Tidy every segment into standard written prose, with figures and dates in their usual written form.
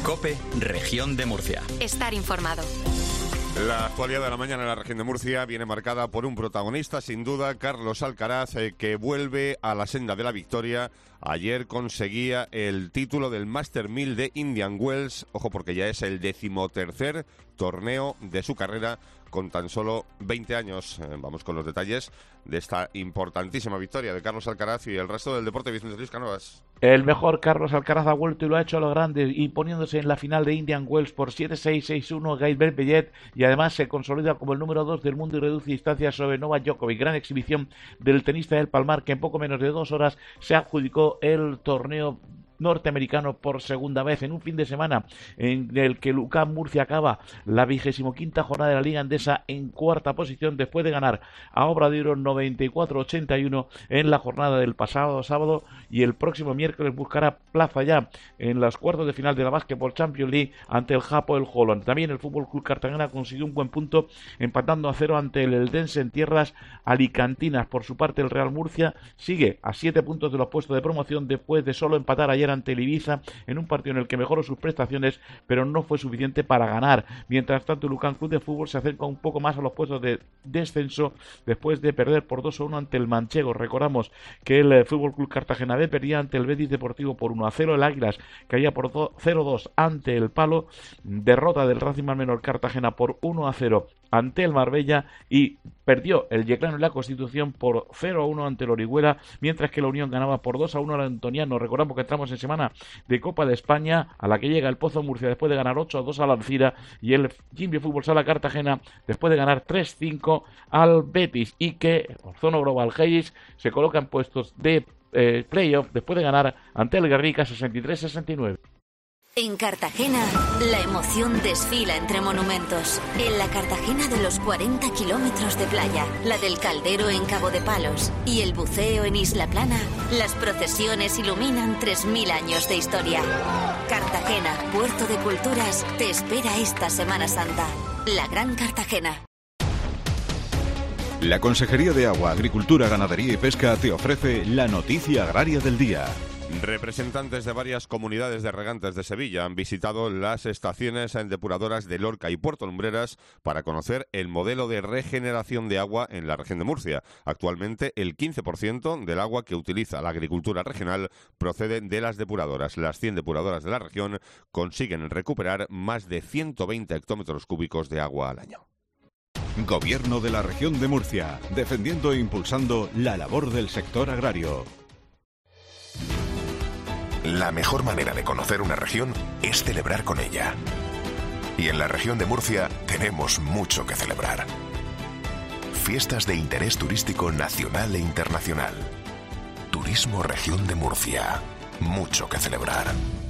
COPE, Región de Murcia. Estar informado. La actualidad de la mañana en la región de Murcia viene marcada por un protagonista, sin duda, Carlos Alcaraz, que vuelve a la senda de la victoria. Ayer conseguía el título del Master 1000 de Indian Wells, ojo porque ya es el 13º torneo de su carrera con tan solo 20 años. Vamos con los detalles de esta importantísima victoria de Carlos Alcaraz y el resto del deporte. Vicente Luis Cánovas. El mejor Carlos Alcaraz ha vuelto y lo ha hecho a lo grande, y poniéndose en la final de Indian Wells por 7-6, 6-1 Gael Berpellet, y además se consolida como el número 2 del mundo y reduce distancias sobre Novak Djokovic. Gran exhibición del tenista del Palmar, que en poco menos de 2 horas se adjudicó el torneo norteamericano por segunda vez en un fin de semana en el que Lucán Murcia acaba la 25ª jornada de la Liga Endesa en cuarta posición después de ganar a Obradoiro 94-81 en la jornada del pasado sábado, y el próximo miércoles buscará plaza ya en los cuartos de final de la Basketball Champions League ante el Hapoel Holon. También el Fútbol Club Cartagena consiguió un buen punto empatando a 0 ante el Eldense en tierras alicantinas. Por su parte, el Real Murcia sigue a 7 puntos de los puestos de promoción después de solo empatar ayer ante el Ibiza en un partido en el que mejoró sus prestaciones, pero no fue suficiente para ganar. Mientras tanto, el Lucán Club de Fútbol se acerca un poco más a los puestos de descenso después de perder por 2-1 ante el Manchego. Recordamos que el Fútbol Club Cartagena B perdía ante el Betis Deportivo por 1-0, el Águilas caía por 0-2 ante el Palo, derrota del Racing Mar Menor Cartagena por 1-0 ante el Marbella, y perdió el Yeclano y la Constitución por 0-1 ante el Orihuela, mientras que la Unión ganaba por 2-1 al Antoniano. Recordamos que entramos en semana de Copa de España, a la que llega el Pozo Murcia después de ganar 8-2 al Alcira, y el Jimbi Fútbol Sala Cartagena después de ganar 3-5 al Betis, y que Ozono Global Hayes se coloca en puestos de playoff después de ganar ante el Guerrica 63-69. En Cartagena, la emoción desfila entre monumentos. En la Cartagena de los 40 kilómetros de playa, la del Caldero en Cabo de Palos y el buceo en Isla Plana, las procesiones iluminan 3.000 años de historia. Cartagena, puerto de culturas, te espera esta Semana Santa. La Gran Cartagena. La Consejería de Agua, Agricultura, Ganadería y Pesca te ofrece la noticia agraria del día. Representantes de varias comunidades de regantes de Sevilla han visitado las estaciones depuradoras de Lorca y Puerto Lumbreras para conocer el modelo de regeneración de agua en la región de Murcia. Actualmente, el 15% del agua que utiliza la agricultura regional procede de las depuradoras. Las 100 depuradoras de la región consiguen recuperar más de 120 hectómetros cúbicos de agua al año. Gobierno de la región de Murcia, defendiendo e impulsando la labor del sector agrario. La mejor manera de conocer una región es celebrar con ella. Y en la región de Murcia tenemos mucho que celebrar. Fiestas de interés turístico nacional e internacional. Turismo Región de Murcia. Mucho que celebrar.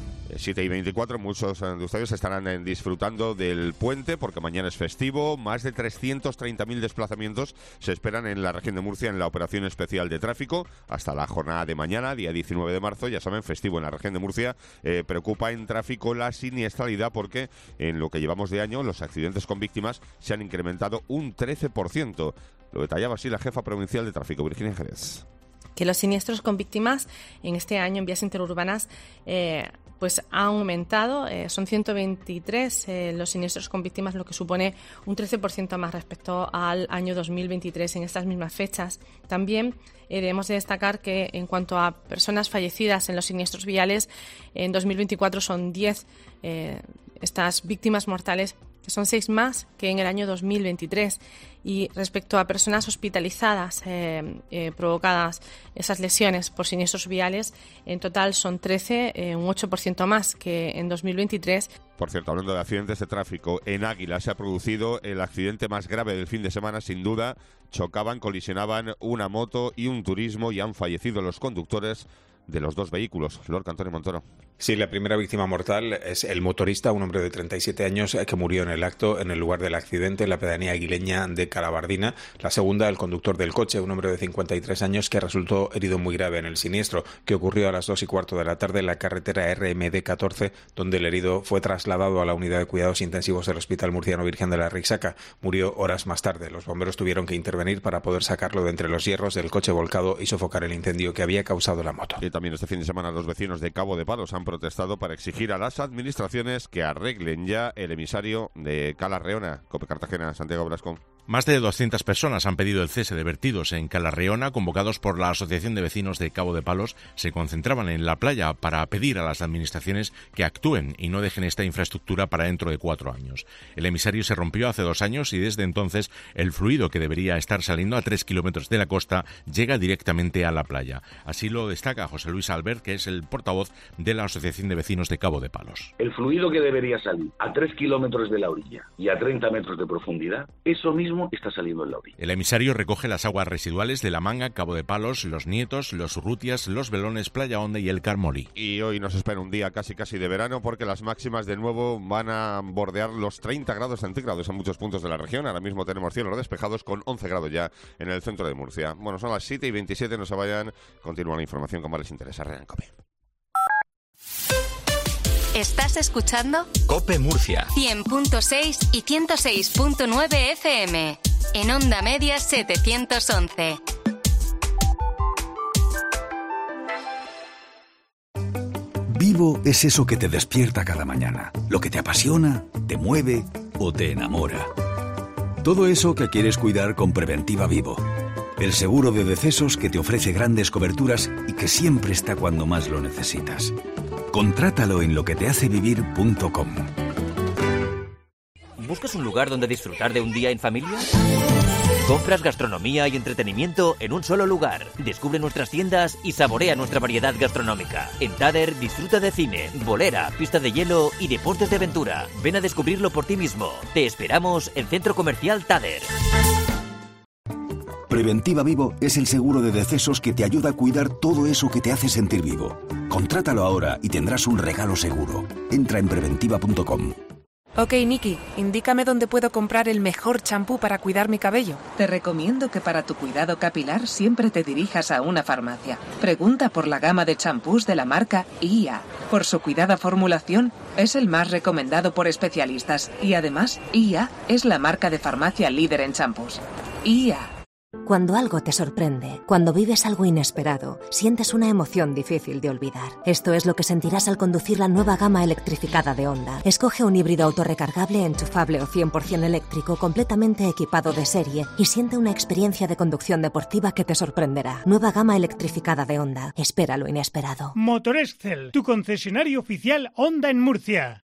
7:24, muchos de ustedes estarán disfrutando del puente porque mañana es festivo. Más de 330.000 desplazamientos se esperan en la región de Murcia en la operación especial de tráfico hasta la jornada de mañana, día 19 de marzo. Ya saben, festivo en la región de Murcia. Preocupa en tráfico la siniestralidad porque en lo que llevamos de año los accidentes con víctimas se han incrementado un 13%. Lo detallaba así la jefa provincial de tráfico, Virginia Jerez. Que los siniestros con víctimas en este año en vías interurbanas pues ha aumentado, son 123 los siniestros con víctimas, lo que supone un 13% más respecto al año 2023 en estas mismas fechas. También debemos de destacar que en cuanto a personas fallecidas en los siniestros viales, en 2024 son 10 estas víctimas mortales, que son 6 más que en el año 2023. Y respecto a personas hospitalizadas provocadas esas lesiones por siniestros viales, en total son 13, un 8% más que en 2023. Por cierto, hablando de accidentes de tráfico, en Águila se ha producido el accidente más grave del fin de semana, sin duda. Colisionaban una moto y un turismo y han fallecido los conductores de los dos vehículos. Lorca, Antonio Montoro. Sí, la primera víctima mortal es el motorista, un hombre de 37 años que murió en el acto en el lugar del accidente en la pedanía aguileña de Calabardina. La segunda, el conductor del coche, un hombre de 53 años que resultó herido muy grave en el siniestro que ocurrió a las 2:15 de la tarde en la carretera RMD 14, donde el herido fue trasladado a la unidad de cuidados intensivos del Hospital Murciano Virgen de la Rixaca. Murió horas más tarde. Los bomberos tuvieron que intervenir para poder sacarlo de entre los hierros del coche volcado y sofocar el incendio que había causado la moto. Y también este fin de semana los vecinos de Cabo de Palos han protestado para exigir a las administraciones que arreglen ya el emisario de Cala Reona. COPE Cartagena, Santiago Blascón. Más de 200 personas han pedido el cese de vertidos en Cala Reona, convocados por la Asociación de Vecinos de Cabo de Palos. Se concentraban en la playa para pedir a las administraciones que actúen y no dejen esta infraestructura para dentro de 4 años. El emisario se rompió hace 2 años y desde entonces el fluido que debería estar saliendo a 3 kilómetros de la costa llega directamente a la playa. Así lo destaca José Luis Albert, que es el portavoz de la Asociación de Vecinos de Cabo de Palos. El fluido que debería salir a 3 kilómetros de la orilla y a 30 metros de profundidad, eso mismo está saliendo en la orilla. El emisario recoge las aguas residuales de La Manga, Cabo de Palos, Los Nietos, Los Urrutias, Los Velones, Playa Honda y el Carmolí. Y hoy nos espera un día casi de verano, porque las máximas de nuevo van a bordear los 30 grados centígrados en muchos puntos de la región. Ahora mismo tenemos cielos despejados con 11 grados ya en el centro de Murcia. Bueno, son las 7:27, no se vayan. Continúa la información con más les interesa. Rean COPE. ¿Estás escuchando? COPE Murcia 100.6 y 106.9 FM. En onda media 711. Vivo es eso que te despierta cada mañana, lo que te apasiona, te mueve o te enamora. Todo eso que quieres cuidar con Preventiva Vivo. El seguro de decesos que te ofrece grandes coberturas y que siempre está cuando más lo necesitas. Contrátalo en loquetehacevivir.com. ¿Buscas un lugar donde disfrutar de un día en familia? Compras, gastronomía y entretenimiento en un solo lugar. Descubre nuestras tiendas y saborea nuestra variedad gastronómica. En Tader disfruta de cine, bolera, pista de hielo y deportes de aventura. Ven a descubrirlo por ti mismo. Te esperamos en Centro Comercial Tader. Preventiva Vivo es el seguro de decesos que te ayuda a cuidar todo eso que te hace sentir vivo. Contrátalo ahora y tendrás un regalo seguro. Entra en preventiva.com. Ok, Nikki, indícame dónde puedo comprar el mejor champú para cuidar mi cabello. Te recomiendo que para tu cuidado capilar siempre te dirijas a una farmacia. Pregunta por la gama de champús de la marca IA. Por su cuidada formulación, es el más recomendado por especialistas y además, IA es la marca de farmacia líder en champús. IA. Cuando algo te sorprende, cuando vives algo inesperado, sientes una emoción difícil de olvidar. Esto es lo que sentirás al conducir la nueva gama electrificada de Honda. Escoge un híbrido autorrecargable, enchufable o 100% eléctrico completamente equipado de serie y siente una experiencia de conducción deportiva que te sorprenderá. Nueva gama electrificada de Honda. Espera lo inesperado. Motorexcel, tu concesionario oficial Honda en Murcia.